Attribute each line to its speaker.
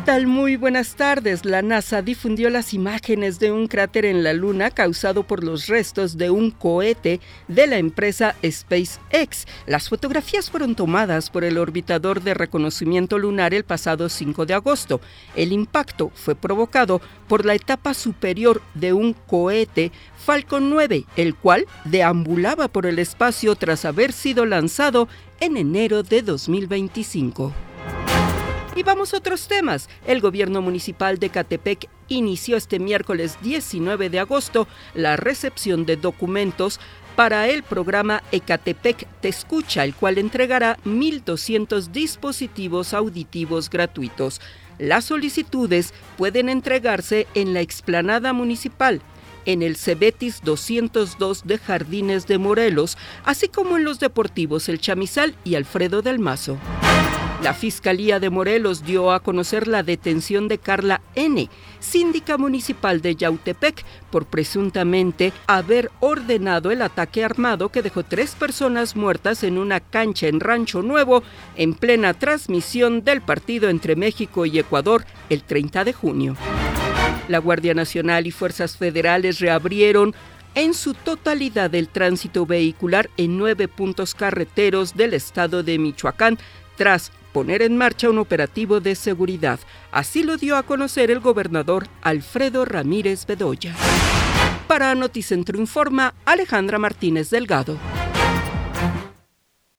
Speaker 1: tal? Muy buenas tardes. La NASA difundió las imágenes de un cráter en la Luna causado por los restos de un cohete de la empresa SpaceX. Las fotografías fueron tomadas por el orbitador de reconocimiento lunar el pasado 5 de agosto. El impacto fue provocado por la etapa superior de un cohete Falcon 9, el cual deambulaba por el espacio tras haber sido lanzado en enero de 2025. Y vamos a otros temas. El gobierno municipal de Ecatepec inició este miércoles 19 de agosto la recepción de documentos para el programa Ecatepec Te Escucha, el cual entregará 1,200 dispositivos auditivos gratuitos. Las solicitudes pueden entregarse en la explanada municipal, en el Cebetis 202 de Jardines de Morelos, así como en los deportivos El Chamizal y Alfredo del Mazo. La Fiscalía de Morelos dio a conocer la detención de Carla N., síndica municipal de Yautepec, por presuntamente haber ordenado el ataque armado que dejó 3 personas muertas en una cancha en Rancho Nuevo en plena transmisión del partido entre México y Ecuador el 30 de junio. La Guardia Nacional y fuerzas federales reabrieron en su totalidad el tránsito vehicular en 9 puntos carreteros del estado de Michoacán, tras poner en marcha un operativo de seguridad. Así lo dio a conocer el gobernador Alfredo Ramírez Bedoya. Para Noticentro Informa, Alejandra Martínez Delgado.